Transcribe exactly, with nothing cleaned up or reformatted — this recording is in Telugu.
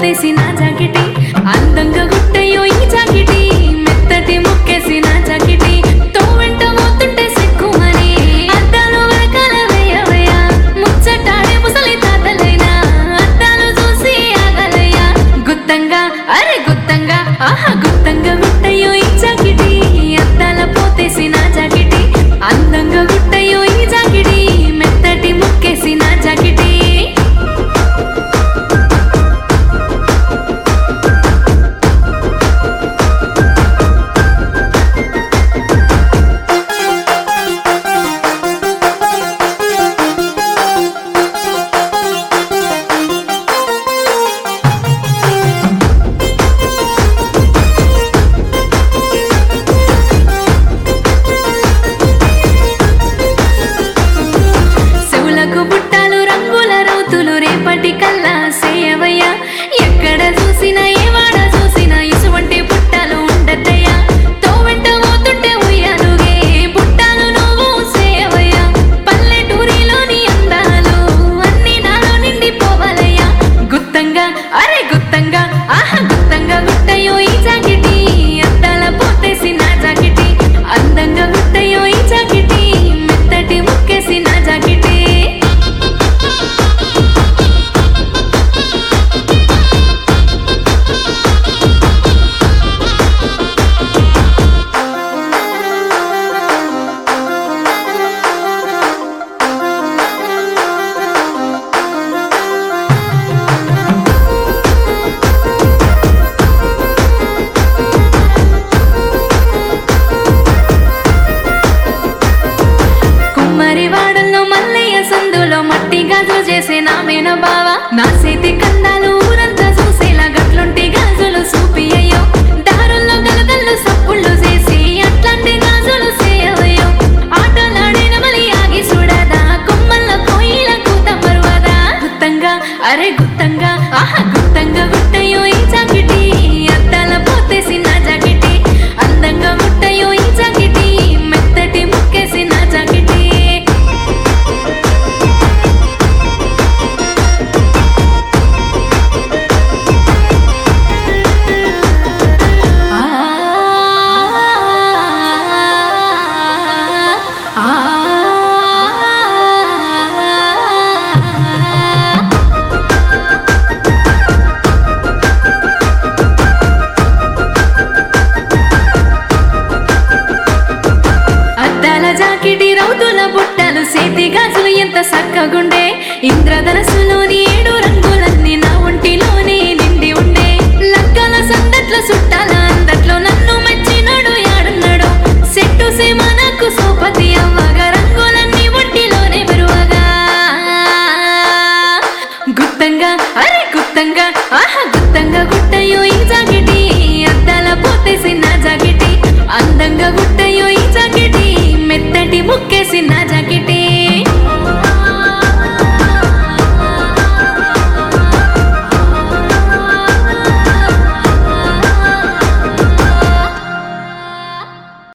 పోతేసిన జాకెటి అందంగా గుట్టయో ఈ జాకెటి మెత్తటి ముక్కేసిన జాకెటి తో వెంట పోతుంటే సిక్కుమని అద్దాలు వెనకాల వేయవయ్యా ముచ్చటాడే ముసలి తాతలైనా అద్దాలు చూసి ఆగలయ్యా గుత్తంగా అరే గుత్తంగా ఆహా గుత్తంగా గుట్టయో ఈ జాకెటి అద్దాల పోతేసిన జాకెటి అందంగా గుట్టయో ఈ జాకెటి మెత్తటి ముక్కేసిన జాకెటి బుట్టాలు రంగుల రౌతులు రేపటి కల్లా సేయవయ్యా ఎక్కడ చూసినా ఏ వాడ చూసినా ఇసువంటి బుట్టాలు ఉండద్దయ్యా తో వెంట పోతుంటే ఉయ్యాలుగే బుట్టాలు నువ్వు సేయవయ్యా పల్లెటూరిలోని అందాలు అన్ని నాలో నిండిపోవాలయ్యా గుత్తంగా అరే గుత్తంగా ఆహా గుత్తంగా గుట్టయో ఈ జాకెటి అద్దాల పోతేసిన జాకెటి అందంగా గుట్టయో ఈ జాకెటి మెత్తటి ముక్కేసిన జాకెటి వాడల్లో మల్లయ్య సందులో మట్టి గాజులు చేసే నా మేన బావ నా చేతి కందాలు ఊరంతా చూసేలా గట్లుంటి గాజులు చూపి అయ్యో దారుల్లో గలగల్లు సప్పుళ్ళు చేసి అట్లాంటి గాజులు చేయవయ్యో ఆటలాడిన మలి ఆగి చూడదా కొమ్మల్లో కోయిల కూత మరువదా గుత్తంగా అరే గుత్తంగా ఆహా గుత్తంగా గుట్టయో ఈ జాకెటి అద్దాల పోతేసిన జాకెటి అందంగా గుట్టయో ఈ జాకెటి మెత్తటి ముక్కేసిన జాకెటి అద్దాల జాకెటి రౌతుల బుట్టలు సేతి గాజులు ఎంత సక్కగుండే ఇంద్ర